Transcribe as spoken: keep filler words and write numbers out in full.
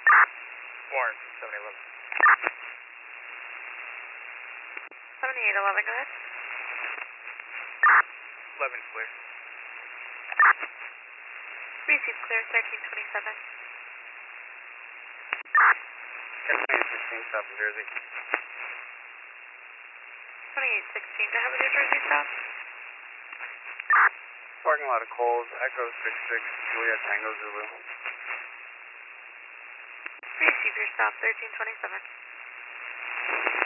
Warren, seventy eleven. seventy-eight eleven, go ahead. eleven clear. Receive clear, thirteen twenty-seven. fifteen sixteen, South New Jersey. twenty-eight sixteen, go ahead with your Jersey stop. Parking lot of Coles, Echo six six, Juliet Tango Zulu. Receive your stop, thirteen twenty-seven.